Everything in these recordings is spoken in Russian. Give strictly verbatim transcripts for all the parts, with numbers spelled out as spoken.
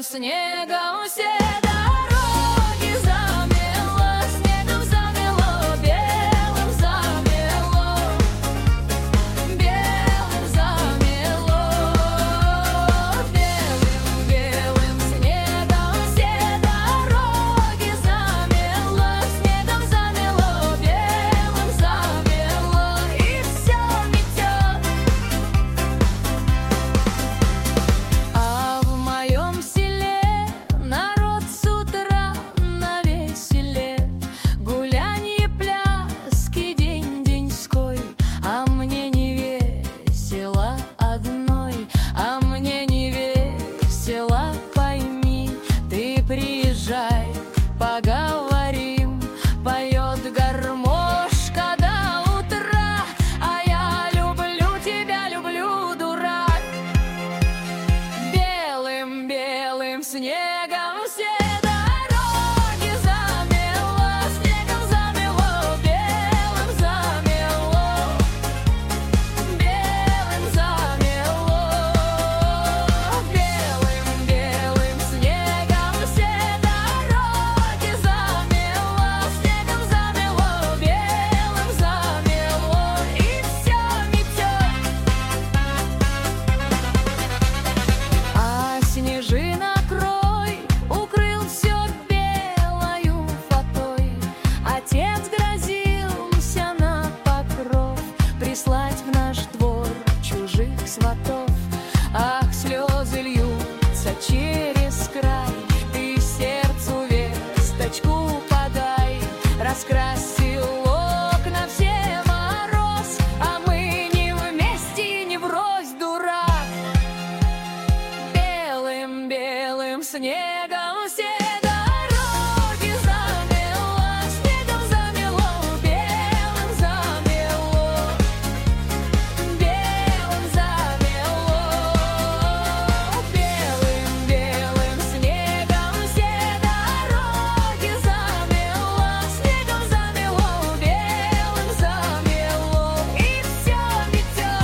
белым снегом все дороги замело, снегом замело, белым замело, белым замело, белым, белым снегом все дороги замело, снегом замело, белым замело, и все метет. А в моем селе народ с утра навеселе, гулянье, пляски, день деньской, а мне не весело одной, а мне не весело, пойми, ты приезжай, поговорим, поет гармошка до утра, а я люблю тебя, люблю, дурак. Белым, белым снегом все дороги замело, снегом замело, белым замело, белым замело, белым, белым снегом все дороги замело, снегом замело, белым замело, и все метет. А снежинок рой укрыл все белою фатой, отец грозился на покров прислать в наш двор чужих сватов. Ах, слезы льются через край, ты сердцу весточку подай, раскрасил окна все мороз, а мы не вместе, не врозь, дурак. Белым, белым снегом все дороги замело, снегом замело, белым замело, белым замело, белым, белым снегом все дороги замело, снегом замело, белым замело, и все метет.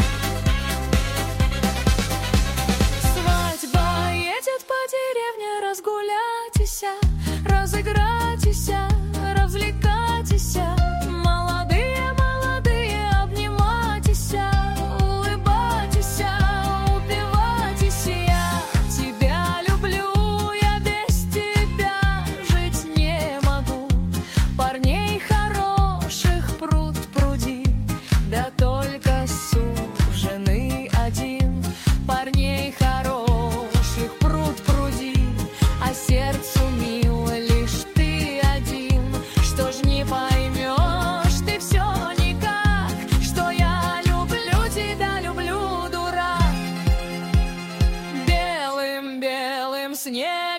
Свадьба едет по деревне, разгуляйтеся, разыграйтеся, развлекайтеся. Молодые, молодые, обнимайтеся, улыбайтеся, упивайтесь. Я тебя люблю, я без тебя жить не могу. Парней хороших пруд пруди, да только суженый один. Парней хороших пруд пруди, а сердцу мил лишь ты один. Что ж не поймешь ты все никак, что я люблю тебя, люблю, дурак. Белым, белым снегом